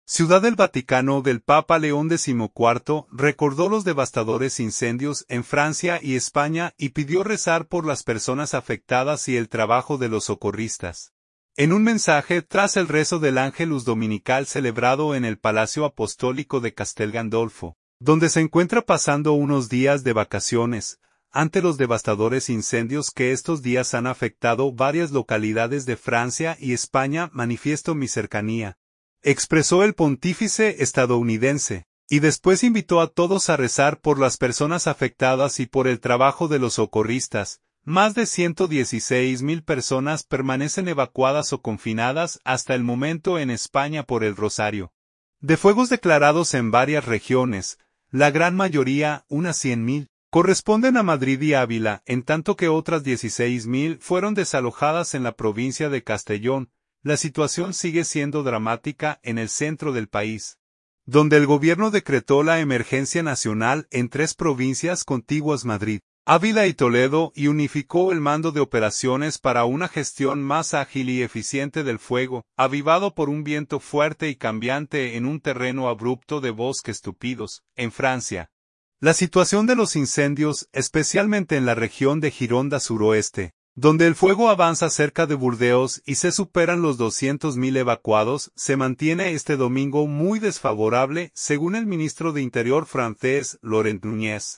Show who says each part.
Speaker 1: Ciudad del Vaticano del Papa León XIV recordó los devastadores incendios en Francia y España y pidió rezar por las personas afectadas y el trabajo de los socorristas. En un mensaje tras el rezo del Ángelus Dominical celebrado en el Palacio Apostólico de Castel Gandolfo, donde se encuentra pasando unos días de vacaciones, ante los devastadores incendios que estos días han afectado varias localidades de Francia y España, manifiesto mi cercanía, expresó el pontífice estadounidense, y después invitó a todos a rezar por las personas afectadas y por el trabajo de los socorristas. Más de 116.000 personas permanecen evacuadas o confinadas hasta el momento en España por el Rosario de fuegos declarados en varias regiones, la gran mayoría, unas 100.000, corresponden a Madrid y Ávila, en tanto que otras 16.000 fueron desalojadas en la provincia de Castellón. La situación sigue siendo dramática en el centro del país, donde el gobierno decretó la emergencia nacional en 3 provincias contiguas: Madrid, Ávila y Toledo, y unificó el mando de operaciones para una gestión más ágil y eficiente del fuego, avivado por un viento fuerte y cambiante en un terreno abrupto de bosques tupidos. En Francia, la situación de los incendios, especialmente en la región de Gironda suroeste, donde el fuego avanza cerca de Burdeos y se superan los 200.000 evacuados, se mantiene este domingo muy desfavorable, según el ministro de Interior francés, Laurent Nunez.